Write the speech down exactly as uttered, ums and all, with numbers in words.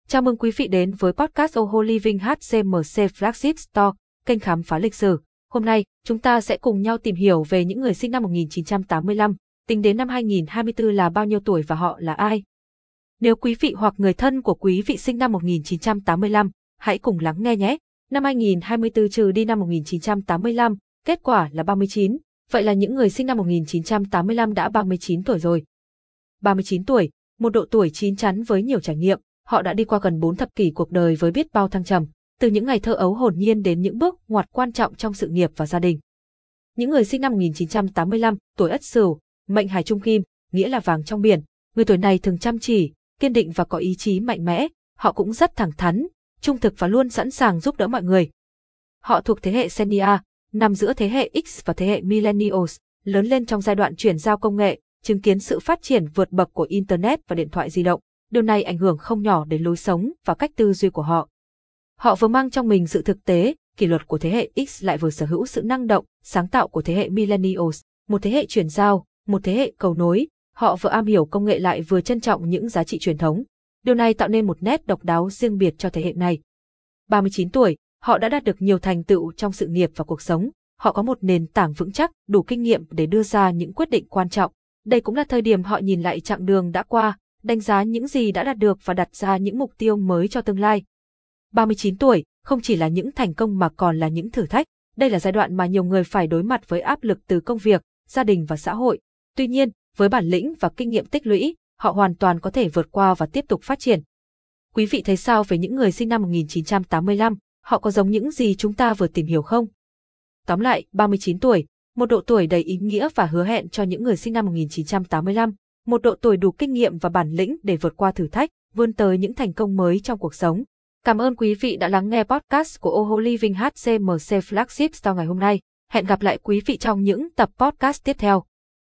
Chào mừng quý vị đến với podcast Oho Living hát xê em xê Flagship Store, kênh khám phá lịch sử. Hôm nay, chúng ta sẽ cùng nhau tìm hiểu về những người sinh năm một nghìn chín trăm tám mươi lăm, tính đến năm hai nghìn không trăm hai mươi tư là bao nhiêu tuổi và họ là ai. Nếu quý vị hoặc người thân của quý vị sinh năm một nghìn chín trăm tám mươi lăm, hãy cùng lắng nghe nhé. Năm hai nghìn không trăm hai mươi tư trừ đi năm một nghìn chín trăm tám mươi lăm, kết quả là ba mươi chín. Vậy là những người sinh năm một nghìn chín trăm tám mươi lăm đã ba mươi chín tuổi rồi. ba mươi chín tuổi, một độ tuổi chín chắn với nhiều trải nghiệm. Họ đã đi qua gần bốn thập kỷ cuộc đời với biết bao thăng trầm, từ những ngày thơ ấu hồn nhiên đến những bước ngoặt quan trọng trong sự nghiệp và gia đình. Những người sinh năm một nghìn chín trăm tám mươi lăm, tuổi Ất Sửu, mệnh Hải Trung Kim, nghĩa là vàng trong biển. Người tuổi này thường chăm chỉ, kiên định và có ý chí mạnh mẽ. Họ cũng rất thẳng thắn, trung thực và luôn sẵn sàng giúp đỡ mọi người. Họ thuộc thế hệ Senior, nằm giữa thế hệ X và thế hệ Millennials, lớn lên trong giai đoạn chuyển giao công nghệ, chứng kiến sự phát triển vượt bậc của Internet và điện thoại di động. Điều này ảnh hưởng không nhỏ đến lối sống và cách tư duy của họ. Họ vừa mang trong mình sự thực tế, kỷ luật của thế hệ X lại vừa sở hữu sự năng động, sáng tạo của thế hệ Millennials, một thế hệ chuyển giao, một thế hệ cầu nối. Họ vừa am hiểu công nghệ lại vừa trân trọng những giá trị truyền thống. Điều này tạo nên một nét độc đáo riêng biệt cho thế hệ này. ba mươi chín tuổi, họ đã đạt được nhiều thành tựu trong sự nghiệp và cuộc sống. Họ có một nền tảng vững chắc, đủ kinh nghiệm để đưa ra những quyết định quan trọng. Đây cũng là thời điểm họ nhìn lại chặng đường đã qua, đánh giá những gì đã đạt được và đặt ra những mục tiêu mới cho tương lai. ba mươi chín tuổi, không chỉ là những thành công mà còn là những thử thách. Đây là giai đoạn mà nhiều người phải đối mặt với áp lực từ công việc, gia đình và xã hội. Tuy nhiên, với bản lĩnh và kinh nghiệm tích lũy, họ hoàn toàn có thể vượt qua và tiếp tục phát triển. Quý vị thấy sao về những người sinh năm một nghìn chín trăm tám mươi lăm? Họ có giống những gì chúng ta vừa tìm hiểu không? Tóm lại, ba mươi chín tuổi, một độ tuổi đầy ý nghĩa và hứa hẹn cho những người sinh năm một nghìn chín trăm tám mươi lăm. Một độ tuổi đủ kinh nghiệm và bản lĩnh để vượt qua thử thách, vươn tới những thành công mới trong cuộc sống. Cảm ơn quý vị đã lắng nghe podcast của Oho Living hát xê em xê Flagship Store ngày hôm nay. Hẹn gặp lại quý vị trong những tập podcast tiếp theo.